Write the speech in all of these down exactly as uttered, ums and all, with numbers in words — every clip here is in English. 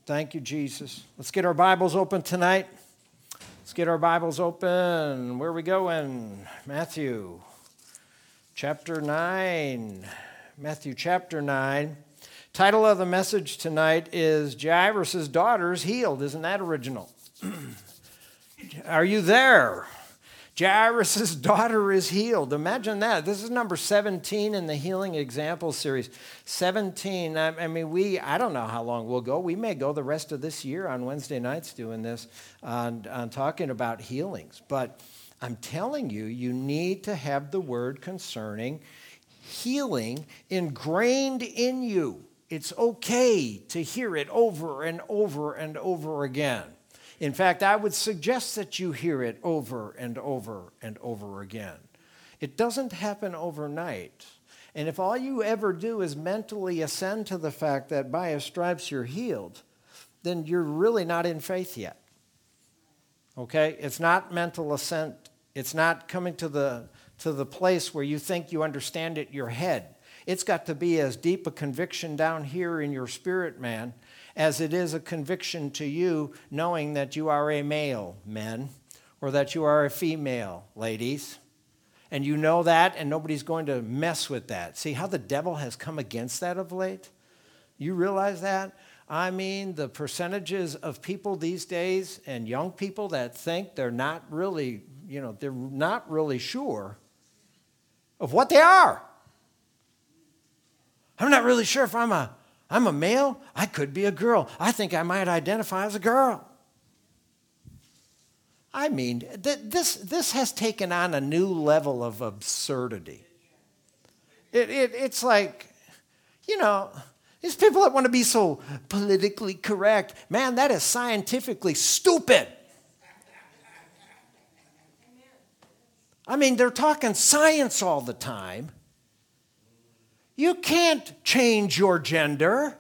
Thank you, Jesus. Let's get our Bibles open tonight. Let's get our Bibles open. Where are we going? Matthew chapter nine. Matthew chapter nine. Title of the message tonight is Jairus' daughter is healed. Isn't that original? Are you there? Jairus' daughter is healed. Imagine that. This is number seventeen in the Healing Example series. seventeen. I, I mean, we, I don't know how long we'll go. We may go the rest of this year on Wednesday nights doing this, on, on talking about healings. But I'm telling you, you need to have the word concerning healing ingrained in you. It's okay to hear it over and over and over again. In fact, I would suggest that you hear it over and over and over again. It doesn't happen overnight. And if all you ever do is mentally ascend to the fact that by his stripes you're healed, then you're really not in faith yet. Okay? It's not mental assent. It's not coming to the, to the place where you think you understand it in your head. It's got to be as deep a conviction down here in your spirit, man, as it is a conviction to you knowing that you are a male, men, or that you are a female, ladies. And you know that, and nobody's going to mess with that. See how the devil has come against that of late? You realize that? I mean, the percentages of people these days and young people that think they're not really, you know, they're not really sure of what they are. I'm not really sure if I'm a I'm a male. I could be a girl. I think I might identify as a girl. I mean, th- this, this has taken on a new level of absurdity. It, it, it's like, you know, these people that want to be so politically correct, man, that is scientifically stupid. I mean, they're talking science all the time. You can't change your gender.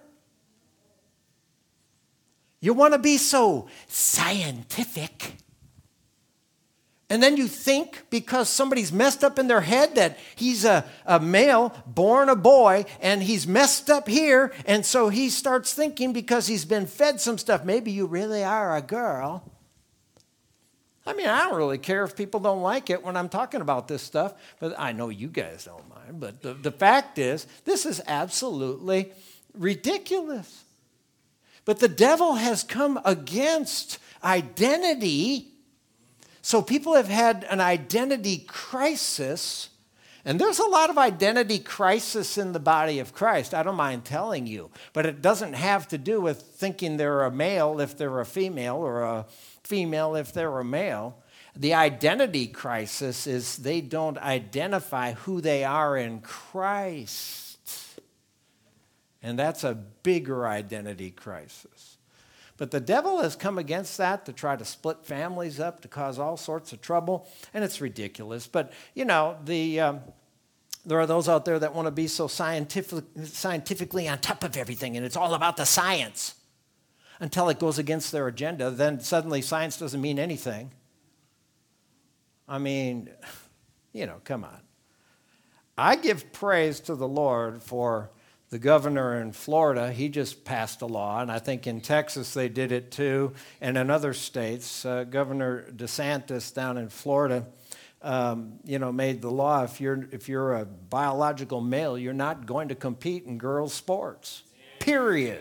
You want to be so scientific. And then you think because somebody's messed up in their head that he's a, a male, born a boy, and he's messed up here, and so he starts thinking because he's been fed some stuff, maybe you really are a girl. I mean, I don't really care if people don't like it when I'm talking about this stuff, but I know you guys don't mind. But the, the fact is, this is absolutely ridiculous. But the devil has come against identity. So people have had an identity crisis. And there's a lot of identity crisis in the body of Christ. I don't mind telling you. But it doesn't have to do with thinking they're a male if they're a female or a female if they're a male. The identity crisis is they don't identify who they are in Christ. And that's a bigger identity crisis. But the devil has come against that to try to split families up, to cause all sorts of trouble, and it's ridiculous. But, you know, the um, there are those out there that want to be so scientific, scientifically on top of everything, and it's all about the science. Until it goes against their agenda, then suddenly science doesn't mean anything. I mean, you know, come on. I give praise to the Lord for the governor in Florida. He just passed a law, and I think in Texas they did it too, and in other states. Uh, Governor DeSantis down in Florida, um, you know, made the law. If you're if you're a biological male, you're not going to compete in girls' sports. Period.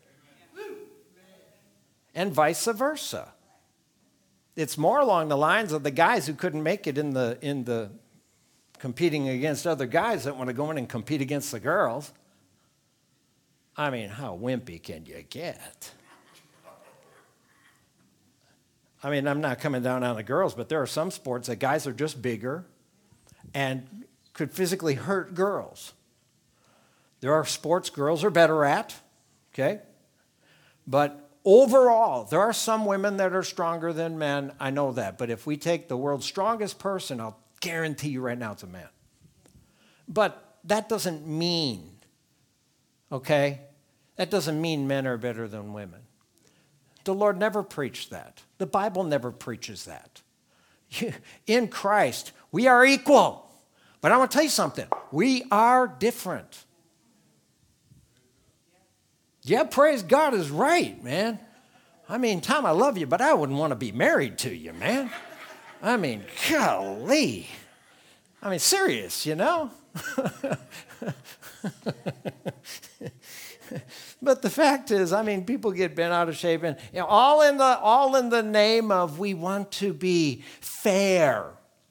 And vice versa. It's more along the lines of the guys who couldn't make it in the in the competing against other guys that want to go in and compete against the girls. I mean, how wimpy can you get? I mean, I'm not coming down on the girls, but there are some sports that guys are just bigger and could physically hurt girls. There are sports girls are better at, okay? But overall, there are some women that are stronger than men. I know that. But if we take the world's strongest person, I'll guarantee you right now it's a man. But that doesn't mean, okay, that doesn't mean men are better than women. The Lord never preached that. The Bible never preaches that. In Christ, we are equal. But I want to tell you something. We are different. Yeah, praise God is right, man. I mean, Tom, I love you, but I wouldn't want to be married to you, man. I mean, golly. I mean, serious, you know? But the fact is, I mean, people get bent out of shape, and you know, all in the all in the name of we want to be fair.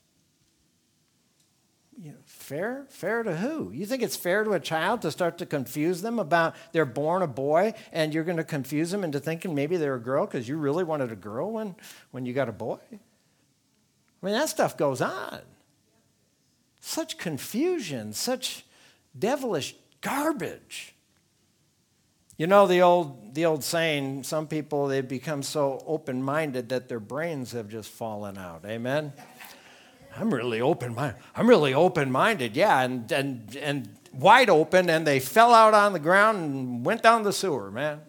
You know, fair? Fair to who? You think it's fair to a child to start to confuse them about they're born a boy, and you're going to confuse them into thinking maybe they're a girl because you really wanted a girl when, when you got a boy? I mean, that stuff goes on. Such confusion, such devilish garbage. You know the old the old saying, some people, they become so open-minded that their brains have just fallen out. Amen? I'm really open-minded. I'm really open-minded, yeah, and, and, and wide open, and they fell out on the ground and went down the sewer, man.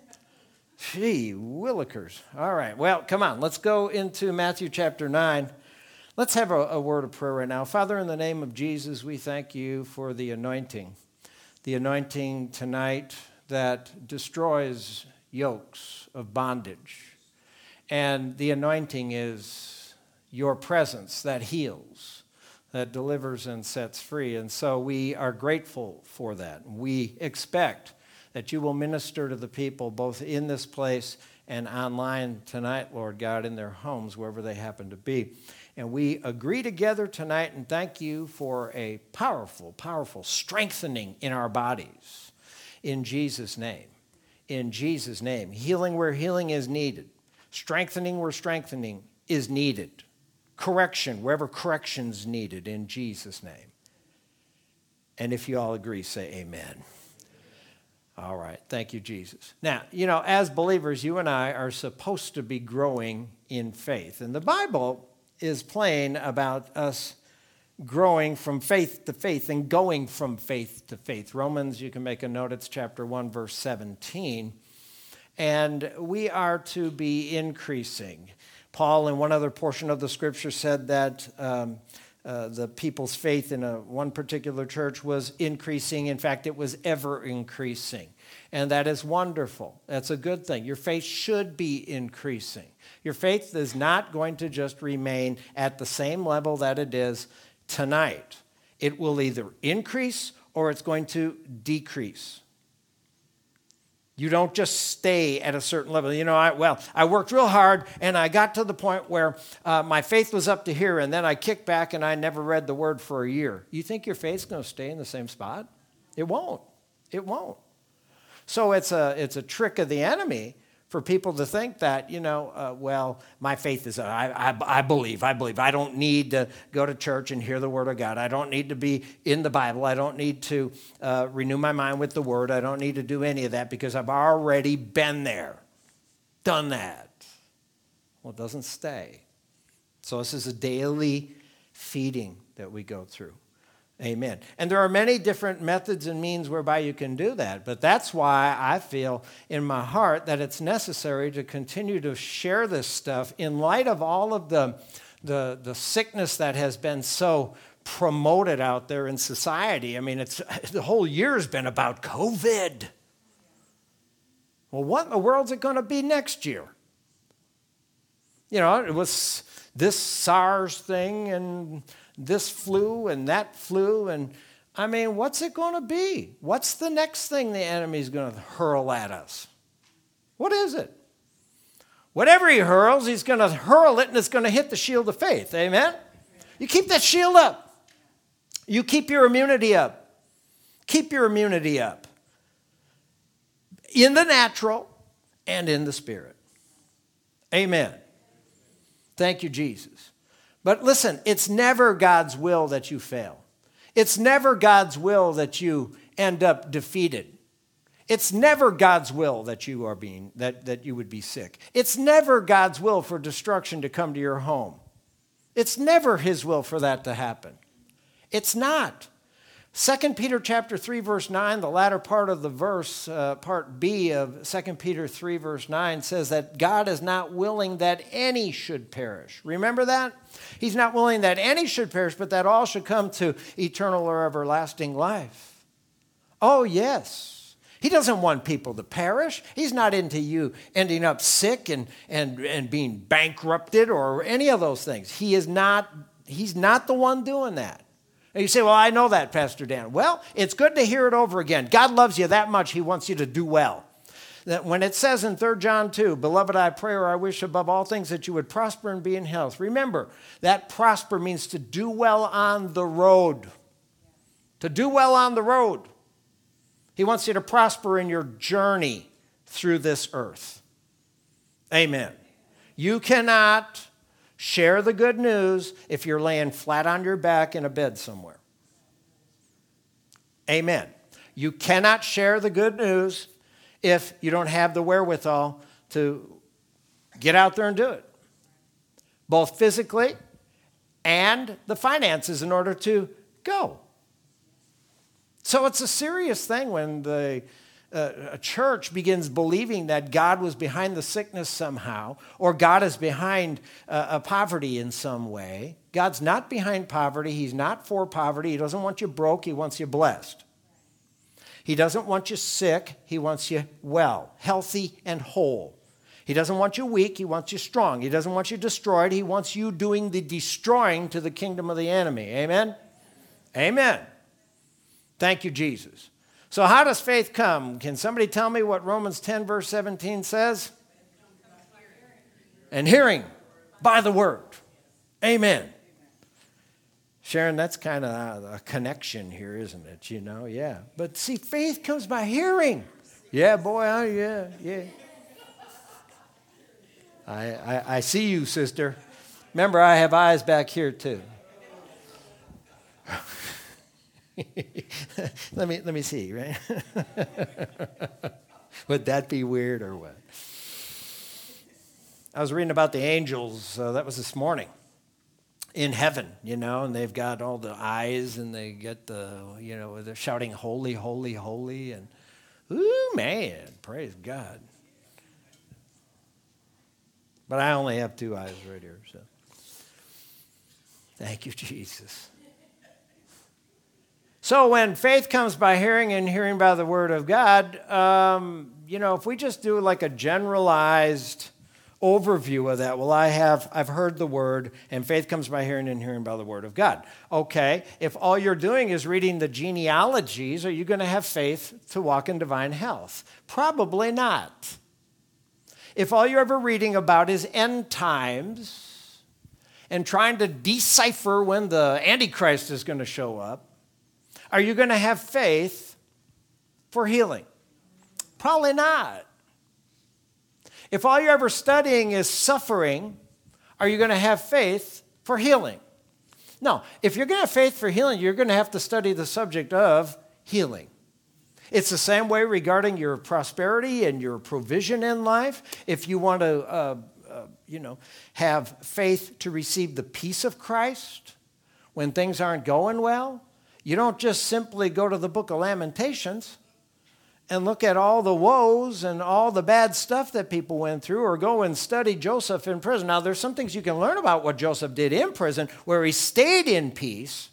Gee, willikers. All right, well, come on. Let's go into Matthew chapter nine. Let's have a, a word of prayer right now. Father, in the name of Jesus, we thank you for the anointing. The anointing tonight that destroys yokes of bondage. And the anointing is your presence that heals, that delivers and sets free. And so we are grateful for that. We expect that you will minister to the people both in this place and online tonight, Lord God, in their homes, wherever they happen to be. And we agree together tonight and thank you for a powerful, powerful strengthening in our bodies. In Jesus' name. In Jesus' name. Healing where healing is needed. Strengthening where strengthening is needed. Correction wherever correction's needed. In Jesus' name. And if you all agree, say amen. All right. Thank you, Jesus. Now, you know, as believers, you and I are supposed to be growing in faith. And the Bible is plain about us growing from faith to faith and going from faith to faith. Romans, you can make a note, it's chapter one, verse seventeen. And we are to be increasing. Paul, in one other portion of the scripture, said that um, uh, the people's faith in a, one particular church was increasing. In fact, it was ever increasing. And that is wonderful. That's a good thing. Your faith should be increasing. Your faith is not going to just remain at the same level that it is tonight. It will either increase or it's going to decrease. You don't just stay at a certain level. You know, I, well, I worked real hard and I got to the point where uh, my faith was up to here and then I kicked back and I never read the word for a year. You think your faith's going to stay in the same spot? It won't. It won't. So it's a, it's a trick of the enemy for people to think that, you know, uh, well, my faith is, I, I, I believe, I believe. I don't need to go to church and hear the word of God. I don't need to be in the Bible. I don't need to uh, renew my mind with the word. I don't need to do any of that because I've already been there, done that. Well, it doesn't stay. So this is a daily feeding that we go through. Amen. And there are many different methods and means whereby you can do that. But that's why I feel in my heart that it's necessary to continue to share this stuff in light of all of the, the, the sickness that has been so promoted out there in society. I mean, it's the whole year has been about COVID. Well, what in the world's it going to be next year? You know, it was this SARS thing and this flu and that flu, and I mean, what's it going to be? What's the next thing the enemy's going to hurl at us? What is it? Whatever he hurls, he's going to hurl it and it's going to hit the shield of faith. Amen? You keep that shield up. You keep your immunity up. Keep your immunity up. In the natural and in the spirit. Amen. Thank you, Jesus. But listen, it's never God's will that you fail. It's never God's will that you end up defeated. It's never God's will that you are being that, that you would be sick. It's never God's will for destruction to come to your home. It's never his will for that to happen. It's not. Second Peter chapter three, verse nine, the latter part of the verse, uh, part B of Second Peter three, verse nine, says that God is not willing that any should perish. Remember that? He's not willing that any should perish, but that all should come to eternal or everlasting life. Oh, yes. He doesn't want people to perish. He's not into you ending up sick and, and, and being bankrupted or any of those things. He is not, he's not the one doing that. And you say, well, I know that, Pastor Dan. Well, it's good to hear it over again. God loves you that much, he wants you to do well. That when it says in Third John two, beloved, I pray or I wish above all things that you would prosper and be in health. Remember, that prosper means to do well on the road. To do well on the road. He wants you to prosper in your journey through this earth. Amen. You cannot share the good news if you're laying flat on your back in a bed somewhere. Amen. You cannot share the good news if you don't have the wherewithal to get out there and do it, both physically and the finances in order to go. So it's a serious thing when the uh, a church begins believing that God was behind the sickness somehow, or God is behind uh, a poverty in some way. God's not behind poverty. He's not for poverty. He doesn't want you broke. He wants you blessed. He doesn't want you sick. He wants you well, healthy, and whole. He doesn't want you weak. He wants you strong. He doesn't want you destroyed. He wants you doing the destroying to the kingdom of the enemy. Amen? Amen. Thank you, Jesus. So how does faith come? Can somebody tell me what Romans ten, verse seventeen says? And hearing by the word. Amen. Sharon, that's kind of a connection here, isn't it? You know, yeah. But see, faith comes by hearing. Yeah, boy, oh, yeah, yeah. I, I, I see you, sister. Remember, I have eyes back here, too. let me let me see, right? Would that be weird or what? I was reading about the angels. Uh, that was this morning. In heaven, you know, and they've got all the eyes, and they get the, you know, they're shouting, holy, holy, holy, and, ooh, man, praise God. But I only have two eyes right here, so. Thank you, Jesus. So when faith comes by hearing and hearing by the word of God, um, you know, if we just do like a generalized overview of that, well, I have, I've heard the word, and faith comes by hearing and hearing by the word of God. Okay, if all you're doing is reading the genealogies, are you going to have faith to walk in divine health? Probably not. If all you're ever reading about is end times and trying to decipher when the Antichrist is going to show up, are you going to have faith for healing? Probably not. If all you're ever studying is suffering, are you going to have faith for healing? No. If you're going to have faith for healing, you're going to have to study the subject of healing. It's the same way regarding your prosperity and your provision in life. If you want to, uh, uh, you know, have faith to receive the peace of Christ when things aren't going well, you don't just simply go to the book of Lamentations and look at all the woes and all the bad stuff that people went through, or go and study Joseph in prison. Now, there's some things you can learn about what Joseph did in prison, where he stayed in peace.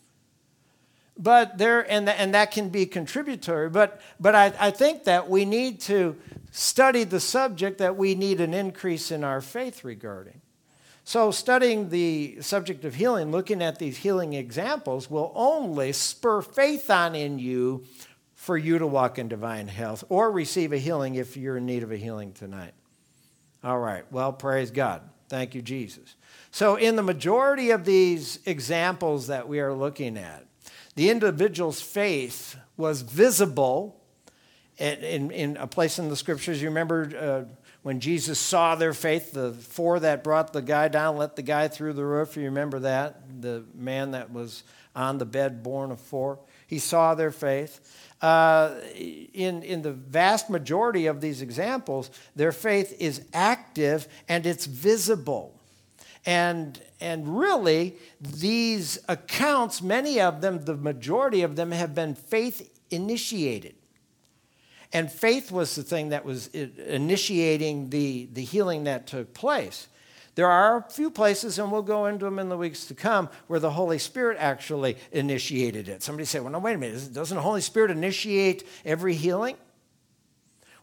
But there, and, and that can be contributory. But, but I, I think that we need to study the subject that we need an increase in our faith regarding. So studying the subject of healing, looking at these healing examples, will only spur faith on in you for you to walk in divine health or receive a healing if you're in need of a healing tonight. All right. Well, praise God. Thank you, Jesus. So in the majority of these examples that we are looking at, the individual's faith was visible in, in, in a place in the scriptures. You remember uh, when Jesus saw their faith, the four that brought the guy down, let the guy through the roof. You remember that? The man that was on the bed born of four. He saw their faith. Uh, in, in the vast majority of these examples, their faith is active and it's visible. And, and really, these accounts, many of them, the majority of them, have been faith initiated. And faith was the thing that was initiating the, the healing that took place. There are a few places, and we'll go into them in the weeks to come, where the Holy Spirit actually initiated it. Somebody say, well, no, wait a minute. Doesn't the Holy Spirit initiate every healing?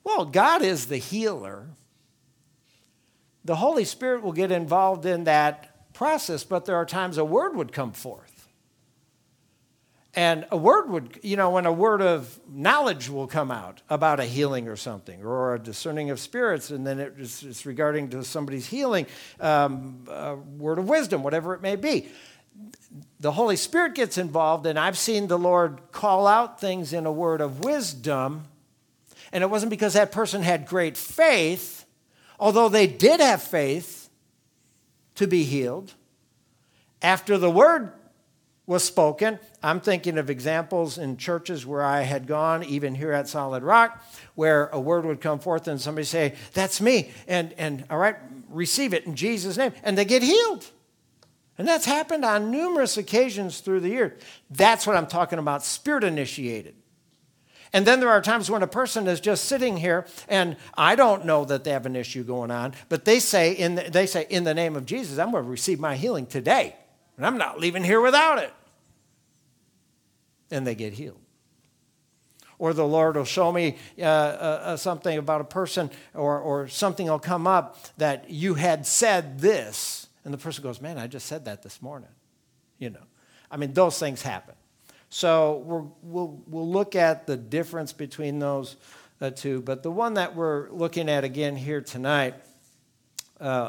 Well, God is the healer. The Holy Spirit will get involved in that process, but there are times a word would come forth. And a word would, you know, when a word of knowledge will come out about a healing or something, or a discerning of spirits, and then it's, it's regarding to somebody's healing, um, a word of wisdom, whatever it may be. The Holy Spirit gets involved, and I've seen the Lord call out things in a word of wisdom, and it wasn't because that person had great faith, although they did have faith to be healed. After the word was spoken, I'm thinking of examples in churches where I had gone, even here at Solid Rock, where a word would come forth and somebody say, that's me, and, and all right, receive it in Jesus' name, and they get healed. And that's happened on numerous occasions through the year. That's what I'm talking about, spirit-initiated. And then there are times when a person is just sitting here, and I don't know that they have an issue going on, but they say, in the, they say, in the name of Jesus, I'm going to receive my healing today. And I'm not leaving here without it. And they get healed. Or the Lord will show me uh, uh, something about a person, or, or something will come up that you had said this. And the person goes, man, I just said that this morning. You know, I mean, those things happen. So we're, we'll, we'll look at the difference between those uh, two. But the one that we're looking at again here tonight uh,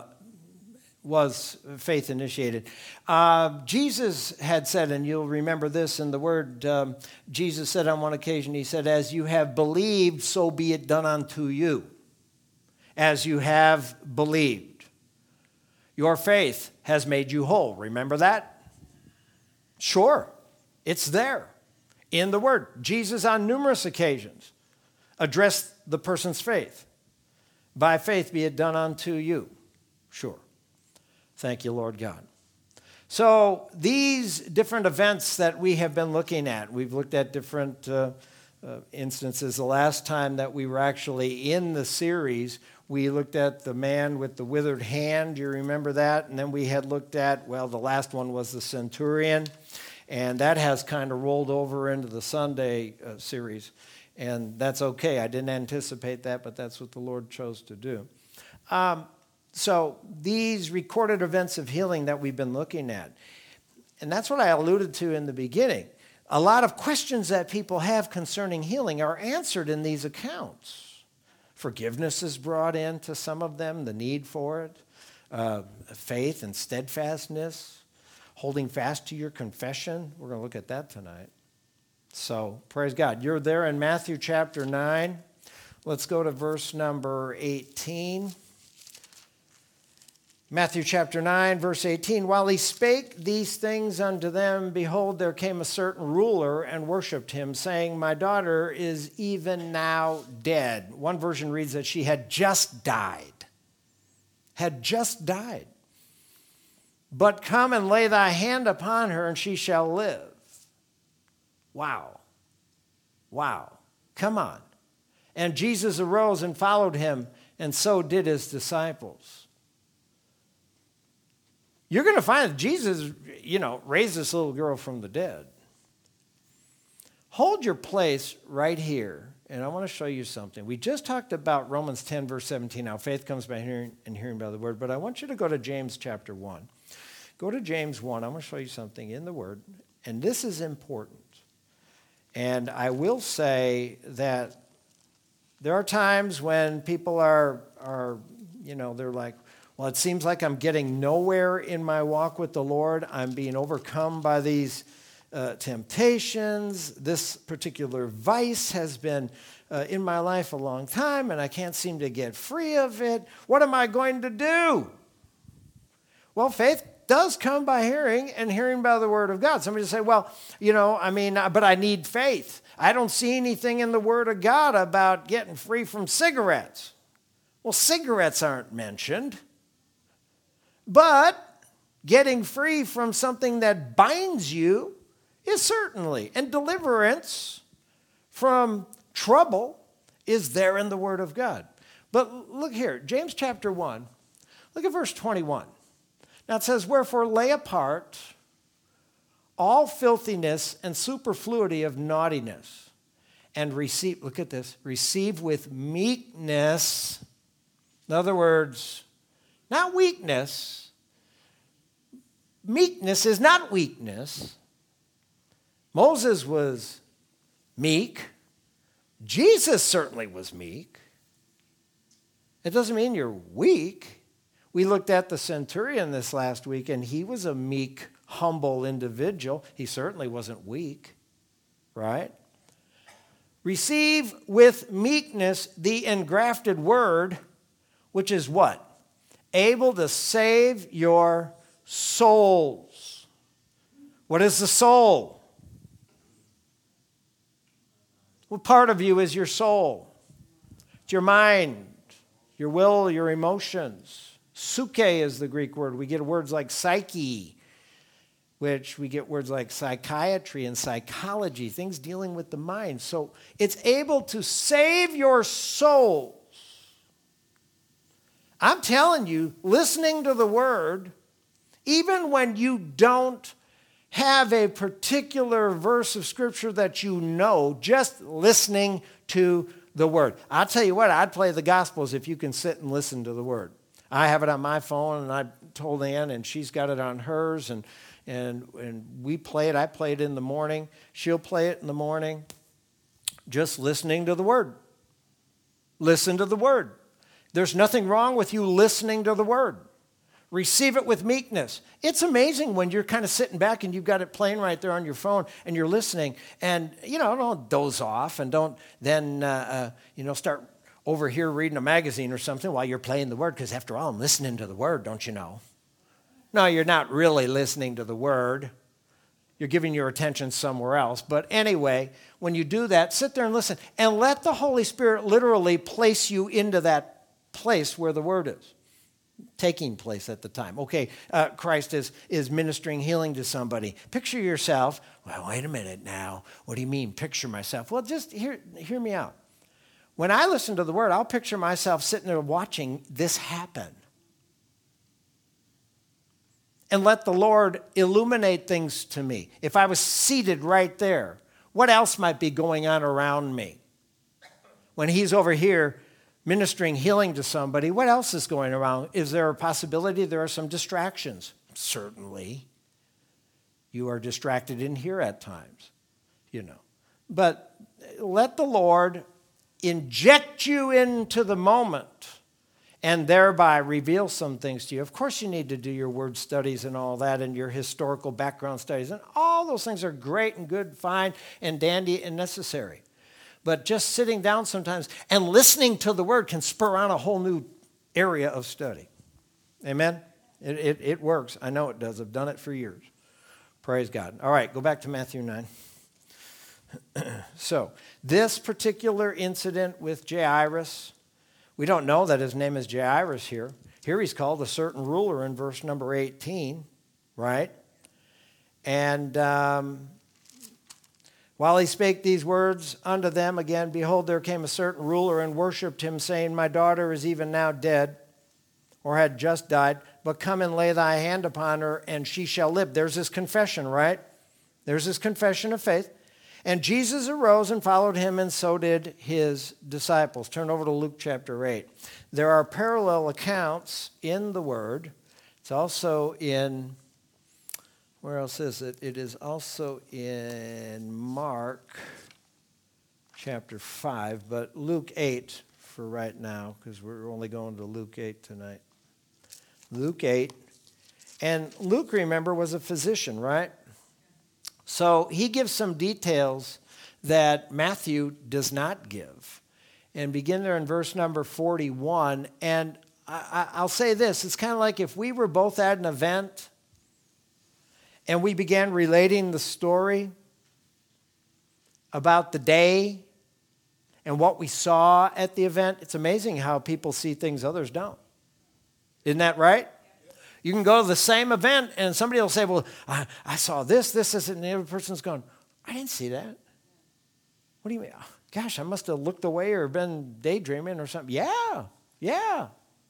was faith initiated. Uh, Jesus had said, and you'll remember this in the word, um, Jesus said on one occasion, he said, as you have believed, so be it done unto you. As you have believed. Your faith has made you whole. Remember that? Sure, it's there in the word. Jesus on numerous occasions addressed the person's faith. By faith be it done unto you. Sure. Thank you, Lord God. So these different events that we have been looking at, we've looked at different uh, uh, instances. The last time that we were actually in the series, we looked at the man with the withered hand. Do you remember that? And then we had looked at, well, the last one was the centurion. And that has kind of rolled over into the Sunday uh, series. And that's okay. I didn't anticipate that, but that's what the Lord chose to do. Um, So these recorded events of healing that we've been looking at, and that's what I alluded to in the beginning. A lot of questions that people have concerning healing are answered in these accounts. Forgiveness is brought into some of them, the need for it, uh, faith and steadfastness, holding fast to your confession. We're going to look at that tonight. So praise God. You're there in Matthew chapter nine. Let's go to verse number eighteen. Matthew chapter nine, verse eighteen, while he spake these things unto them, behold, there came a certain ruler and worshipped him, saying, my daughter is even now dead. One version reads that she had just died. Had just died. But come and lay thy hand upon her, and she shall live. Wow. Wow. Come on. And Jesus arose and followed him, and so did his disciples. You're going to find that Jesus, you know, raised this little girl from the dead. Hold your place right here, and I want to show you something. We just talked about Romans ten, verse seventeen, how faith comes by hearing and hearing by the word, but I want you to go to James chapter one. Go to James one. I want to show you something in the word, and this is important. And I will say that there are times when people are, are you know, they're like, well, it seems like I'm getting nowhere in my walk with the Lord. I'm being overcome by these uh, temptations. This particular vice has been uh, in my life a long time, and I can't seem to get free of it. What am I going to do? Well, faith does come by hearing, and hearing by the word of God. Somebody will say, well, you know, I mean, but I need faith. I don't see anything in the word of God about getting free from cigarettes. Well, cigarettes aren't mentioned. But getting free from something that binds you is certainly. And deliverance from trouble is there in the Word of God. But look here, James chapter one, look at verse twenty-one. Now it says, wherefore lay apart all filthiness and superfluity of naughtiness, and receive, look at this, receive with meekness. In other words, not weakness. Meekness is not weakness. Moses was meek. Jesus certainly was meek. It doesn't mean you're weak. We looked at the centurion this last week, and he was a meek, humble individual. He certainly wasn't weak, right? Receive with meekness the engrafted word, which is what? Able to save your souls. What is the soul? What part of you is your soul? It's your mind, your will, your emotions. Suke is the Greek word. We get words like psyche, which we get words like psychiatry and psychology, things dealing with the mind. So it's able to save your souls. I'm telling you, listening to the word, even when you don't have a particular verse of scripture that you know, just listening to the word. I'll tell you what, I'd play the Gospels if you can sit and listen to the word. I have it on my phone, and I told Ann, and she's got it on hers, and and and we play it. I play it in the morning. She'll play it in the morning. Just listening to the word. Listen to the word. There's nothing wrong with you listening to the word. Receive it with meekness. It's amazing when you're kind of sitting back and you've got it playing right there on your phone and you're listening, and, you know, don't doze off and don't then, uh, uh, you know, start over here reading a magazine or something while you're playing the word, because after all, I'm listening to the word, don't you know? No, you're not really listening to the word. You're giving your attention somewhere else. But anyway, when you do that, sit there and listen, and let the Holy Spirit literally place you into that place where the word is taking place at the time. Okay, uh, Christ is, is ministering healing to somebody. Picture yourself. Well, wait a minute now. What do you mean, picture myself? Well, just hear, hear me out. When I listen to the word, I'll picture myself sitting there watching this happen. And let the Lord illuminate things to me. If I was seated right there, what else might be going on around me? When he's over here ministering healing to somebody, what else is going around? Is there a possibility there are some distractions? Certainly. You are distracted in here at times, you know. But let the Lord inject you into the moment and thereby reveal some things to you. Of course, you need to do your word studies and all that and your historical background studies. And all those things are great and good, fine, and dandy and necessary. But just sitting down sometimes and listening to the word can spur on a whole new area of study. Amen? It, it, it works. I know it does. I've done it for years. Praise God. All right, go back to Matthew nine. So, this particular incident with Jairus, we don't know that his name is Jairus here. Here he's called a certain ruler in verse number eighteen, right? And um, while he spake these words unto them again, behold, there came a certain ruler and worshipped him, saying, My daughter is even now dead, or had just died, but come and lay thy hand upon her, and she shall live. There's his confession, right? There's his confession of faith. And Jesus arose and followed him, and so did his disciples. Turn over to Luke chapter eight. There are parallel accounts in the Word. It's also in, where else is it? It is also in Mark chapter five, but Luke eight for right now, because we're only going to Luke eight tonight. Luke eight. And Luke, remember, was a physician, right? So he gives some details that Matthew does not give. And begin there in verse number forty-one. And I, I'll say this. It's kind of like if we were both at an event and we began relating the story about the day and what we saw at the event. It's amazing how people see things others don't. Isn't that right? You can go to the same event and somebody will say, well, I, I saw this, this, this, and the other person's going, I didn't see that. What do you mean? Gosh, I must have looked away or been daydreaming or something. Yeah, yeah.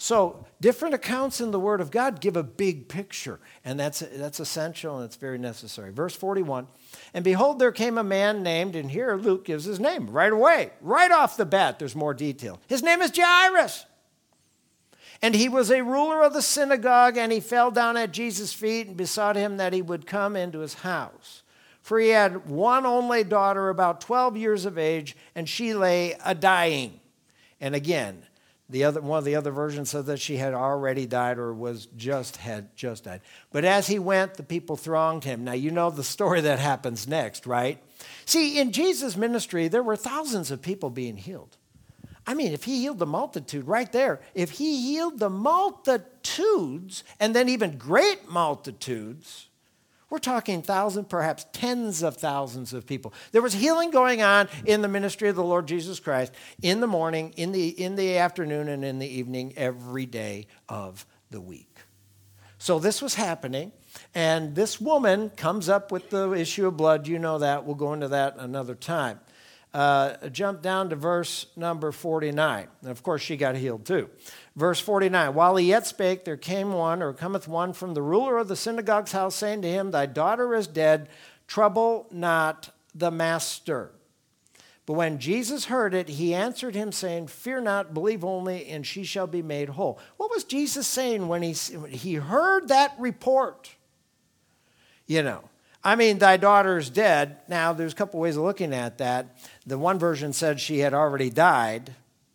So different accounts in the Word of God give a big picture, and that's, that's essential and it's very necessary. Verse forty-one, and behold, there came a man named, and here Luke gives his name right away, right off the bat, there's more detail. His name is Jairus. And he was a ruler of the synagogue, and he fell down at Jesus' feet and besought him that he would come into his house. For he had one only daughter, about twelve years of age, and she lay a-dying. And again, the other, one of the other versions said that she had already died or was just had just died. But as he went, the people thronged him. Now, you know the story that happens next, right? See, in Jesus' ministry, there were thousands of people being healed. I mean, if he healed the multitude right there, if he healed the multitudes, and then even great multitudes, we're talking thousands, perhaps tens of thousands of people. There was healing going on in the ministry of the Lord Jesus Christ in the morning, in the, in the afternoon, and in the evening, every day of the week. So this was happening, and this woman comes up with the issue of blood. You know that. We'll go into that another time. Uh, jump down to verse number forty-nine. And of course, she got healed too. Verse forty-nine, while he yet spake, there came one, or cometh one from the ruler of the synagogue's house, saying to him, thy daughter is dead, trouble not the master. But when Jesus heard it, he answered him, saying, fear not, believe only, and she shall be made whole. What was Jesus saying when he, when he heard that report? You know, I mean, thy daughter is dead. Now, there's a couple ways of looking at that. The one version said she had already died.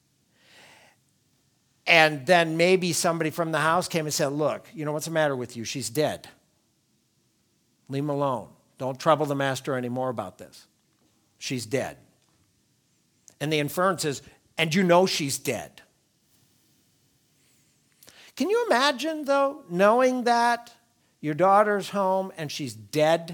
And then maybe somebody from the house came and said, look, you know, what's the matter with you? She's dead. Leave him alone. Don't trouble the master anymore about this. She's dead. And the inference is, and you know she's dead. Can you imagine, though, knowing that your daughter's home and she's dead,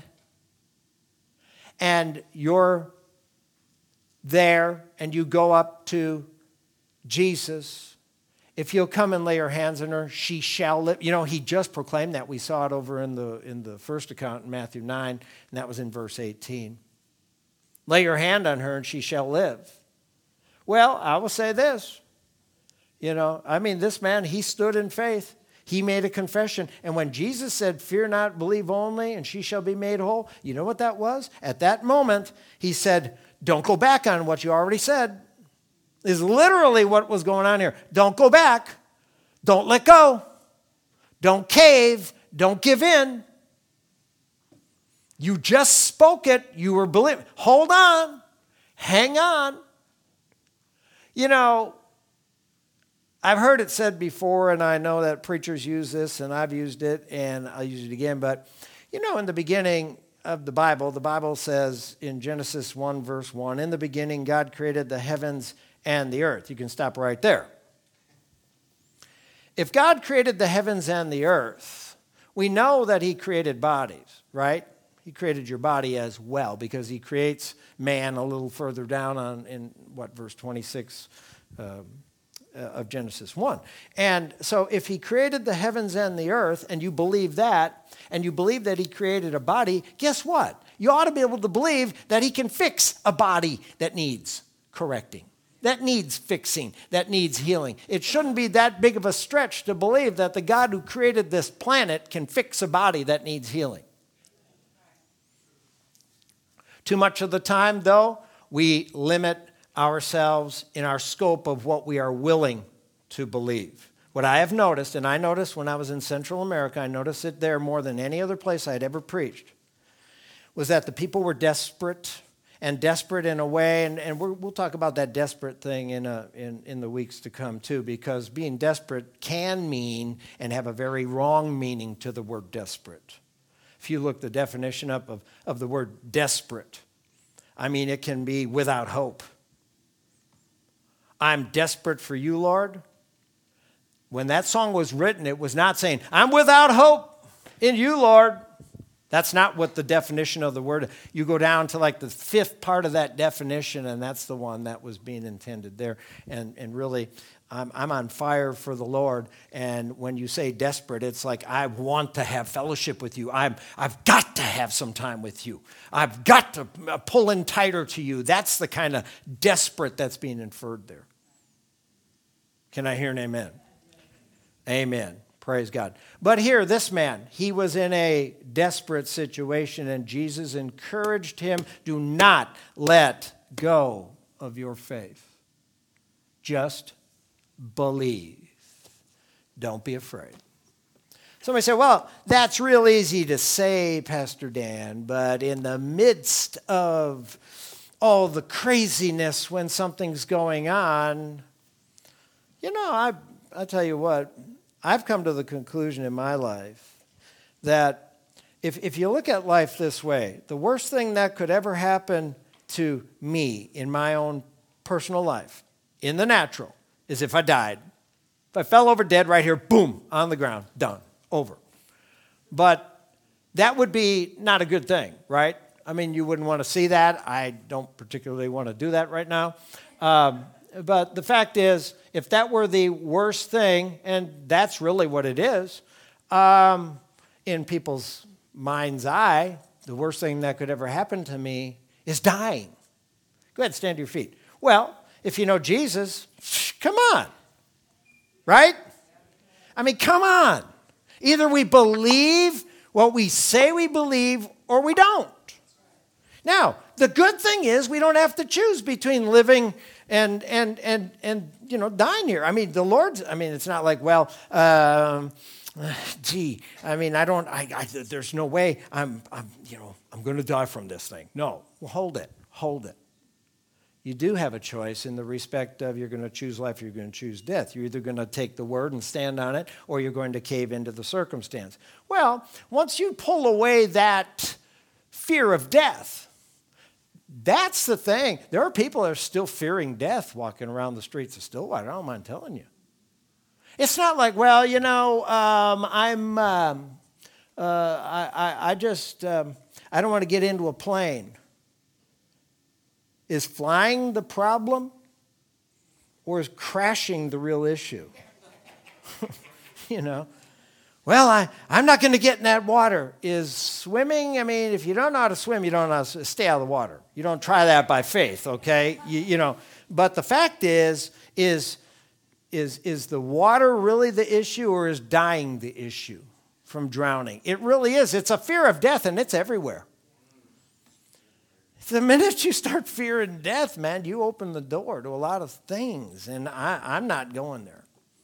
and you're there and you go up to Jesus? If you'll come and lay your hands on her, she shall live. You know, he just proclaimed that. We saw it over in the, in the first account in Matthew nine, and that was in verse eighteen. Lay your hand on her and she shall live. Well, I will say this. You know, I mean, this man, he stood in faith. He made a confession. And when Jesus said, fear not, believe only, and she shall be made whole, you know what that was? At that moment, he said, don't go back on what you already said. Is literally what was going on here. Don't go back. Don't let go. Don't cave. Don't give in. You just spoke it. You were believing. Hold on. Hang on. You know, I've heard it said before, and I know that preachers use this, and I've used it, and I'll use it again. But, you know, in the beginning of the Bible, the Bible says in Genesis one, verse one, in the beginning, God created the heavens and the earth. You can stop right there. If God created the heavens and the earth, we know that he created bodies, right? He created your body as well, because he creates man a little further down on in what, verse twenty-six um, of Genesis one. And so if he created the heavens and the earth, and you believe that, and you believe that he created a body, guess what? You ought to be able to believe that he can fix a body that needs correcting, that needs fixing, that needs healing. It shouldn't be that big of a stretch to believe that the God who created this planet can fix a body that needs healing. Too much of the time, though, we limit ourselves in our scope of what we are willing to believe. What I have noticed, and I noticed when I was in Central America, I noticed it there more than any other place I had ever preached, was that the people were desperate, and desperate in a way, and, and we're, we'll talk about that desperate thing in, a, in, in the weeks to come too, because being desperate can mean and have a very wrong meaning to the word desperate. If you look the definition up of, of the word desperate, I mean, it can be without hope. I'm desperate for you, Lord. When that song was written, it was not saying, I'm without hope in you, Lord. That's not what the definition of the word. You go down to like the fifth part of that definition, and that's the one that was being intended there. And, and really, I'm, I'm on fire for the Lord. And when you say desperate, it's like, I want to have fellowship with you. I'm, I've got to have some time with you. I've got to pull in tighter to you. That's the kind of desperate that's being inferred there. Can I hear an amen? Amen. Praise God. But here, this man, he was in a desperate situation, and Jesus encouraged him, do not let go of your faith. Just believe. Don't be afraid. Somebody say, well, that's real easy to say, Pastor Dan, but in the midst of all the craziness when something's going on, you know, I I tell you what, I've come to the conclusion in my life that if, if you look at life this way, the worst thing that could ever happen to me in my own personal life, in the natural, is if I died. If I fell over dead right here, boom, on the ground, done, over. But that would be not a good thing, right? I mean, you wouldn't want to see that. I don't particularly want to do that right now. Um, but the fact is, if that were the worst thing, and that's really what it is, um, in people's mind's eye, the worst thing that could ever happen to me is dying. Go ahead, stand to your feet. Well, if you know Jesus, come on, right? I mean, come on. Either we believe what we say we believe or we don't. Now, the good thing is we don't have to choose between living and, and, and, and you know, dying here. I mean, the Lord's, I mean, it's not like, well, um, gee, I mean, I don't, I, I, there's no way I'm, I'm, you know, I'm going to die from this thing. No, well, hold it, hold it. You do have a choice in the respect of you're going to choose life or you're going to choose death. You're either going to take the word and stand on it or you're going to cave into the circumstance. Well, once you pull away that fear of death, that's the thing. There are people that are still fearing death walking around the streets of Stillwater. I don't mind telling you. It's not like, well, you know, um, I'm, um, uh, I, I, I just, um, I don't want to get into a plane. Is flying the problem or is crashing the real issue? You know, well, I, I'm not going to get in that water. Is swimming, I mean, if you don't know how to swim, you don't know how to stay out of the water. You don't try that by faith, okay? You, you know, but the fact is, is, is, is the water really the issue or is dying the issue from drowning? It really is. It's a fear of death and it's everywhere. The minute you start fearing death, man, you open the door to a lot of things, and I, I'm not going there.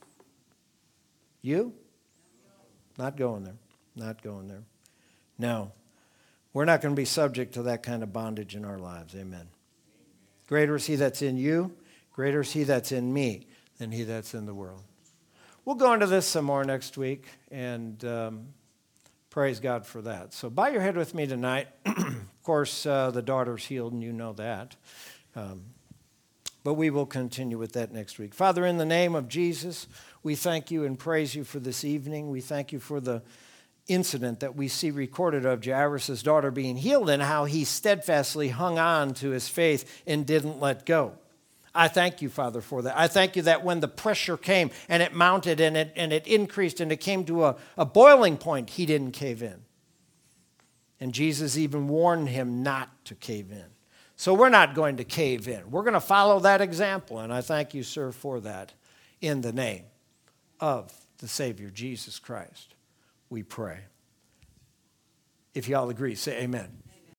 You? Not going there. Not going there. No. We're not going to be subject to that kind of bondage in our lives. Amen. Greater is he that's in you, greater is he that's in me than he that's in the world. We'll go into this some more next week, and um, praise God for that. So bow your head with me tonight. Of course, uh, the daughter's healed, and you know that. Um, but we will continue with that next week. Father, in the name of Jesus, we thank you and praise you for this evening. We thank you for the incident that we see recorded of Jairus' daughter being healed and how he steadfastly hung on to his faith and didn't let go. I thank you, Father, for that. I thank you that when the pressure came and it mounted and it, and it increased and it came to a, a boiling point, he didn't cave in. And Jesus even warned him not to cave in. So we're not going to cave in. We're going to follow that example. And I thank you, sir, for that. In the name of the Savior, Jesus Christ, we pray. If you all agree, say amen.